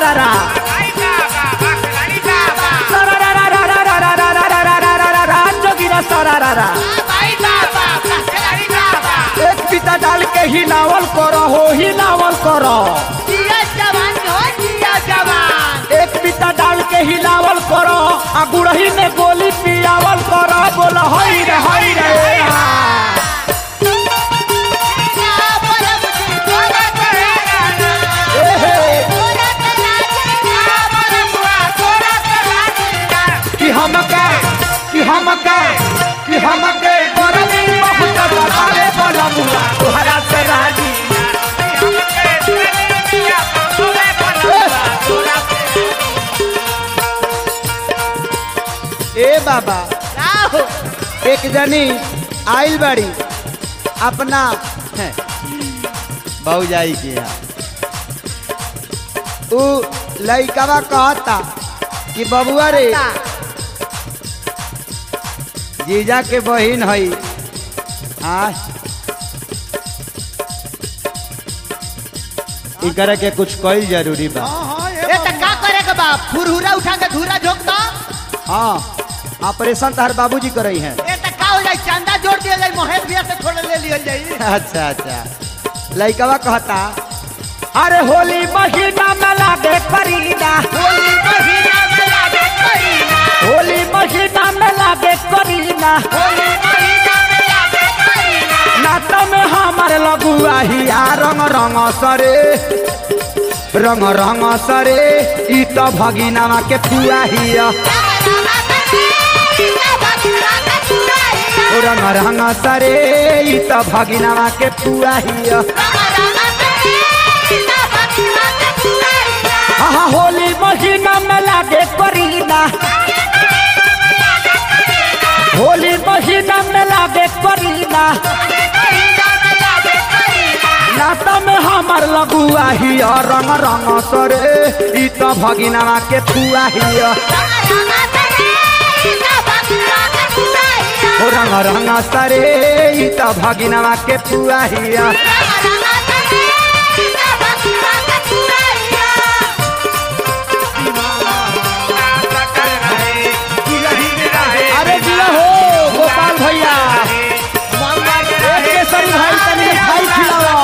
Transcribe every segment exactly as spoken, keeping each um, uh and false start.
रा जोगिरा सारा रा एक पिता डाल के हिलावल करो हो हिलावल करो एक पिता डाल के हिलावल करो आ गुड़ही में गोली पियावल करो बोलो हई रे हई रे कि हमके कि हमके कि हमके बरनी बहुत बतावे बोला मुआ तोहरा से राजी ए बाबा एक जनी आइल बड़ी अपना भौजाई के यहाँ उ लइकवा कहता कि बबुआ रे जीजा के बहिन हई हाँ इकरा के कुछ कईल जरूरी बा ए त का करे के बा फुरहुरा उठा के धूरा झोक द हाँ ऑपरेशन तार बाबूजी करई हैं ए त का हो जाई चंदा जोड़ दिया जाई महेश भैया से थोड़ा ले लिया जाई अच्छा अच्छा लइकवा कहता अरे होली महीना में लागे करीना होली महीना में लागे करीना होली महीना में लागे करीना होली महीना में लागे करीना नाता में हमारे लगुआ हिया रंग रंग सरे रंग रंग सरे ई तो भगिनावा के पुआ हिया रंग रंग सरे ई तो भगिनावा के पुआ हिया हाँ होली महीना में लागे करीना होली महीना में लागे करीना नाता में हमार लगुआ हिया रंग रंग सरे ई तो भगिनावा के पुआ हिया रंग रंग सरे ई तो भगिनावा के पुआ हिया अरे जिया हो गोपाल भैया केसरी भाई तनी मिठाई खिलाओ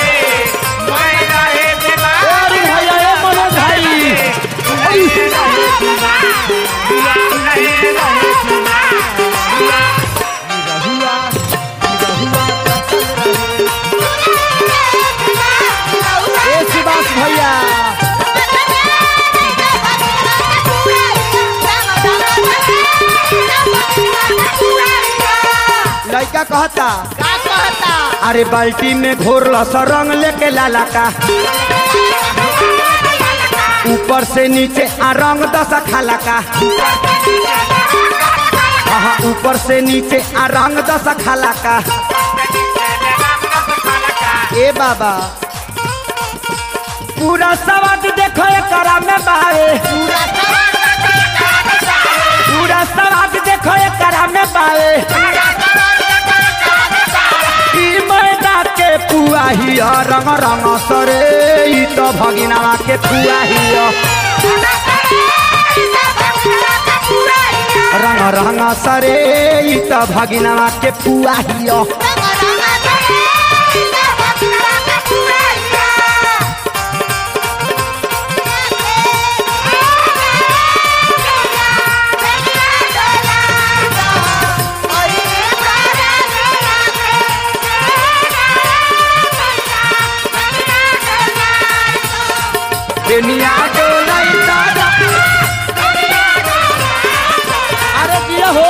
अरे भैया ए मनोज भाई ए सुभाष भैया लड़का कहता का कहता अरे बाल्टी में घोरला सा रंग लेके लाला का ऊपर से नीचे आ रंग दसा खाला का हाँ ऊपर से नीचे आ रंग दसा खाला का ए बाबा पूरा सवाद देखो एकरा में बावे पूरा सवाद देखो एकरा में बावे मैदा के पुआ हिया रंग रंग सरे ई तो भगिनावा के पुआ हिया रंग रंग सरे ई तो भगिनावा के पुआ हिया दुनिया डोलाई दादा अरे जिया हो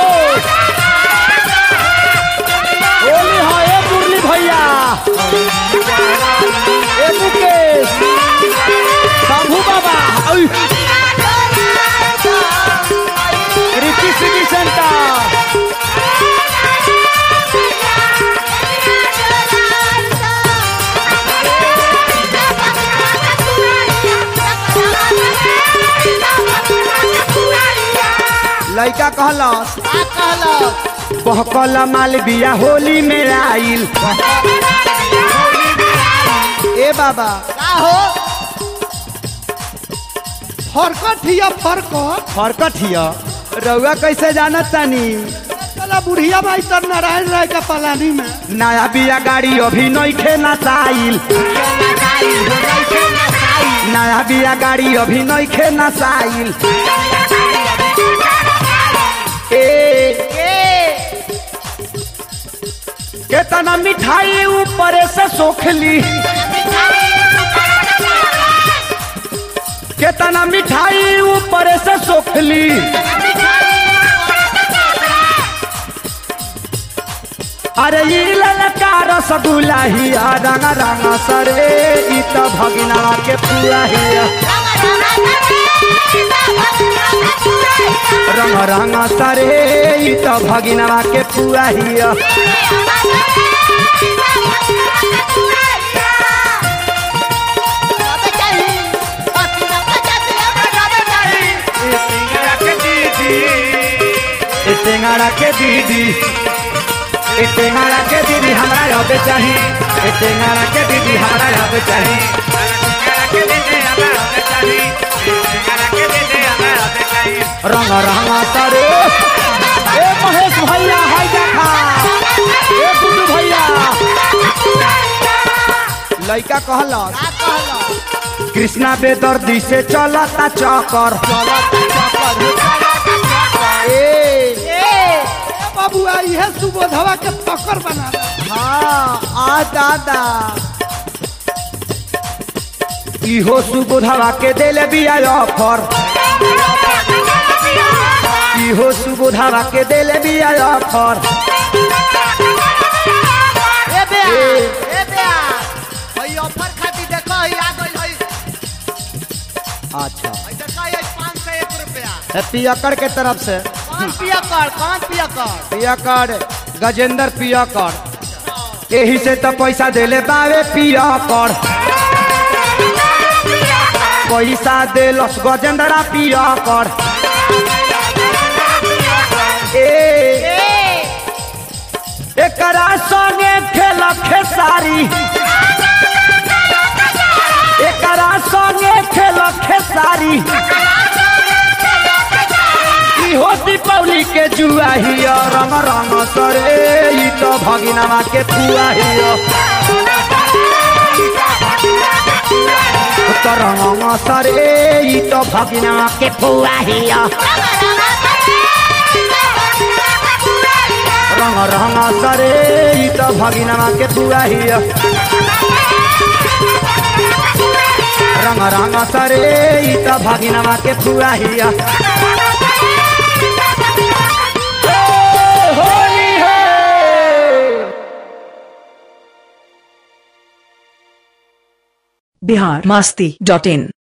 होली हो ए मुरली भैया ए मुकेश शंभू बाबा रिकी सिटी सेंटर लड़का कहलस का कहलस बहकल माल बिया होली में आइल ए बाबा का हो फरकट हिया फरकट फरकट हिया रउआ कैसे जानत तानी चला बुढ़िया भाई तर नारायण राय का पलानी में नया बिया गाड़ी अभी नइखे नसाइल नया बिया गाड़ी अभी नइखे नसाइल ए केतना मिठाई ऊपर से सोखली केतना मिठाई ऊपर से सोखली अरे ई ललका रसगुल्ला हिया रंग रंग सरे ई तो भगिना के पुआ हिया रंग रंग सरे ई तो भगिना के पुआ हिया टेंगाड़ा के दीदी टेंगाड़ा के दीदी हमारा अब चाहिए टेंगाड़ा के दीदी हमारा अब चाहिए रंग रंग सरे ए महेश भैया हाय देखा ए गुड्डू भैया लइका कहला कृष्णा बेदर्दी से चलता चक्कर बाबुआ यह सुबोधवा के पकड़ बना हाँ आ दादा इहो सुबोधवा के देले बिया ऑफर इहो सुबोधवा के देले बिया ऑफर ए बे ए बे भाई ऑफर खाती देखो ही आ गई है अच्छा देखो ये पाँच सौ एक रुपया पियकर के तरफ से कौन पिया कर कौन पिया कर पियकर गजेंद्र पियकर यही से तो पैसा देले बावे पियकर पैसा देलस गजेंद्र पियकर ए एकरा संगे खेल खेसारी एकरा संगे खेल खेसारी हो दीपावली के जुआ हिया रंग रंग सरे ई तो भगिना के पुआ हिया तो रंग सरे ई तो भगिना के पुआ हिया रंग रंग सरे ई तो भगिना के पुआ हिया रंग रंग सरे ई तो भगिना के पुआ हिया बिहार मस्ती डॉट इन।